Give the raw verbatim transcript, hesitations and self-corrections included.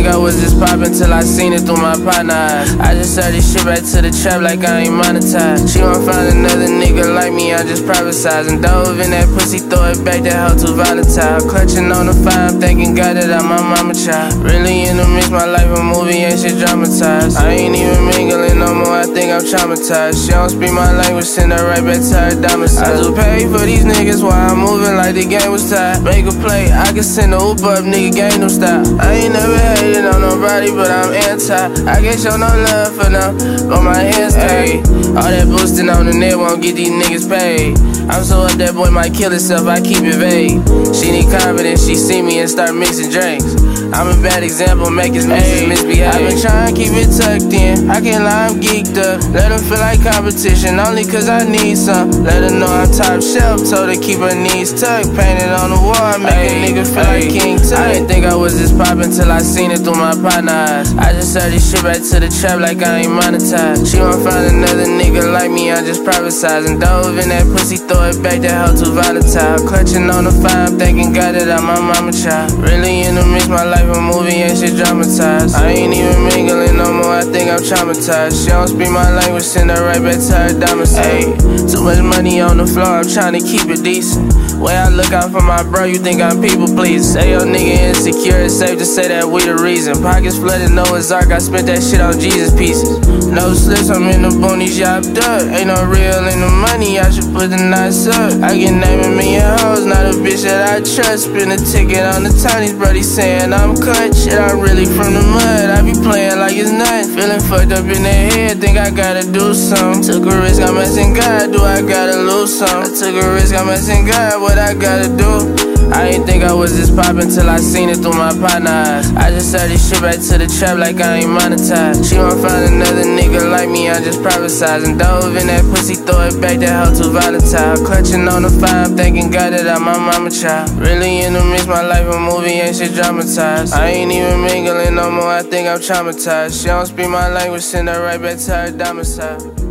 think I was just poppin' till I seen it through my partner eyes. I just started shit back to the trap like I ain't monetized. She won't find another nigga like me, I just prophesized. And dove in that pussy, throw it back, that hoe too volatile. Clutching on the fire, I'm thanking God that I'm my mama child. Really in the mix, my life a movie, ain't shit dramatized. I ain't even mingling no more, I think I'm traumatized. She don't speak my language, send her right back to her domicile. I just pay for these niggas while I'm moving like the game was tied. Make a play, I can send a whoop up, nigga, game no style. I ain't never hated on nobody, but I'm anti. I can't show no love for them, but my hands tied. All that boosting on the net won't get these niggas paid. I'm so up that boy might kill himself, I keep it vague. She need confidence, she see me and start mixing drinks. I'm a bad example, make his missus misbehave. I've been trying to keep it tucked in, I can't lie, I'm geeked up. Let her feel like competition, only cause I need some. Let her know I'm top shelf, told her keep her knees tucked. Painted on the wall, make ay, a nigga feel ay, like King Tut. I didn't think I was just poppin' till I seen it through my partner eyes. I just started shit back to the trap like I ain't monetized. She won't find another nigga like me, I just prophesized. And dove in that pussy, throw it back, that hoe too volatile. Clutching on the fire, I'm thanking God that I'm my mama child. Really in the mix, my life a movie, ain't shit dramatized. I ain't even mingling no more, I think I'm traumatized. She don't speak my language, send her right back to her domicile. Ay, too much money on the floor, I'm trying to keep it decent. Way I look out for my bro, you think I'm people pleasing. Say your nigga insecure, it's safe to say that we the reason. Pockets flooded, Noah's Ark, I spent that shit on Jesus pieces. No slips, I'm in the boonies, yapped up. Ain't no real in the money, I should put the knots up. I get naming me and hoes, not a bitch that I trust. Spin a ticket on the tinies, brody saying I'm cut. Shit, I'm really from the mud, I be playing like it's nothing. Feeling fucked up in the head, think I gotta do something. Took a risk, I'm asking God, do I gotta lose some? I took a risk, I'm asking God, what I gotta do? I ain't think I was just poppin' till I seen it through my partner eyes. I just started shit back to the trap like I ain't monetized. She won't find another nigga like me, I just prophesized. And dove in that pussy, throw it back, that hoe too volatile. Clutching on the fire, I'm thanking God that I'm my mama child. Really in the mix, my life a movie, ain't shit dramatized. I ain't even mingling no more, I think I'm traumatized. She don't speak my language, send her right back to her domicile.